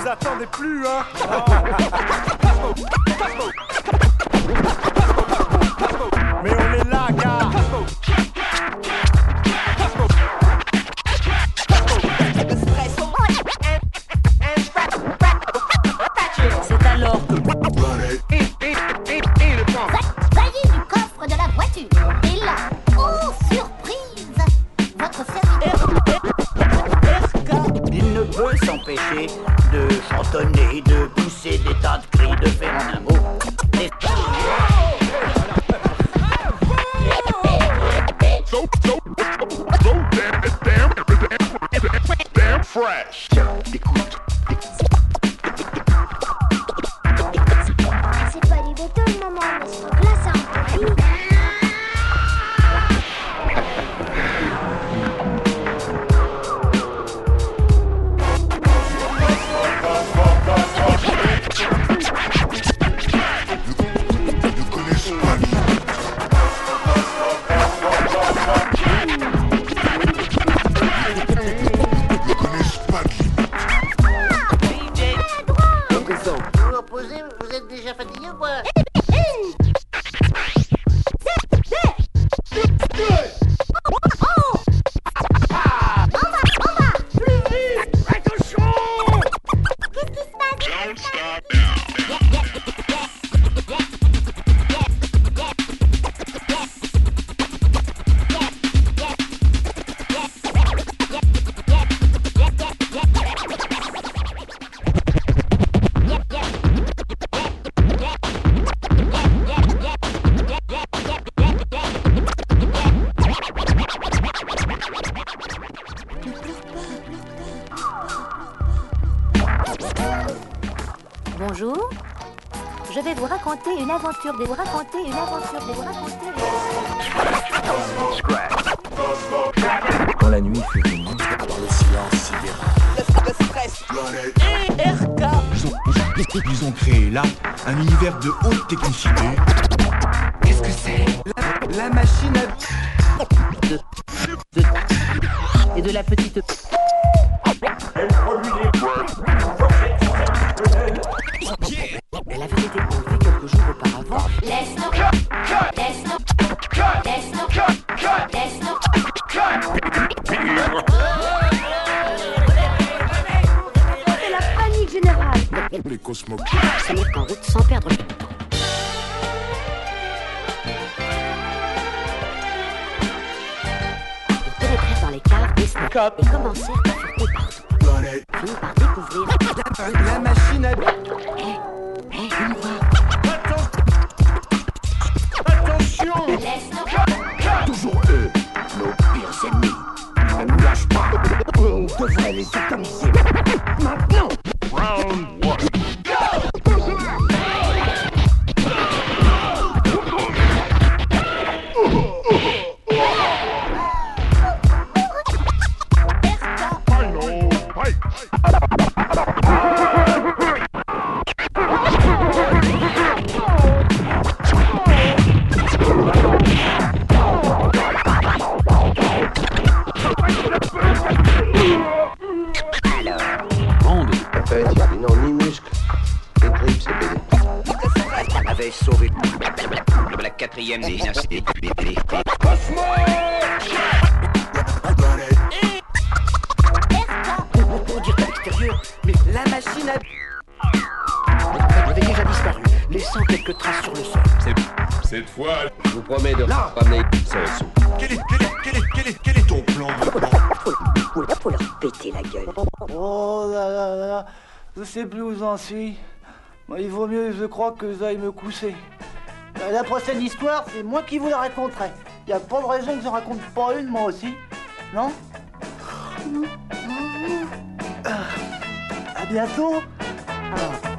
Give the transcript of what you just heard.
attendez plus, hein. Mais on est là, gars. C'est alors que Valise du coffre de la voiture. Et là, oh surprise, votre serviteur. il ne peut s'empêcher de chantonner, de pousser des tas de cris, de faire en un mot des... Damn fresh. Écoute. C'est pas du béton, maman, mais ce truc-là, c'est un peu lourd. Vous reposez, vous êtes déjà fatigué ou quoi? Don't stop now. Bonjour. Je vais vous raconter une aventure Quand la nuit fut venue, dans le silence sidéral, Ils ont créé là un univers de haute technicité. qu'est-ce que c'est? La machine à... Et de la petite... Elle avait été enlevée quelques jours auparavant. C'est la panique générale. Les cosmos. Se mettre en route sans perdre. Ils pénétrèrent dans les caves des snacks et commencèrent à fouetter partout. Finit par découvrir La machine à... une voix. Attention. toujours eux, nos pires ennemis. Ne nous lâche pas. On devrait les atomiser. Maintenant. Round one. Final fight. Non, ni muscle. Les tripes, c'est pédé. avait sauvé la quatrième dynastie. Pour dire à l'extérieur, mais la machine avait déjà disparu, laissant quelques traces sur le sol. Cette fois, Je vous promets de ramener ça au sou. Quel est ton plan maintenant? Faut leur péter la gueule. Oh là là là là, je sais plus où j'en suis. Il vaut mieux, je crois, que j'aille me coucher. La prochaine histoire, c'est moi qui vous la raconterai. Y a pas de raison que j'en raconte pas une, moi aussi. Non? À bientôt.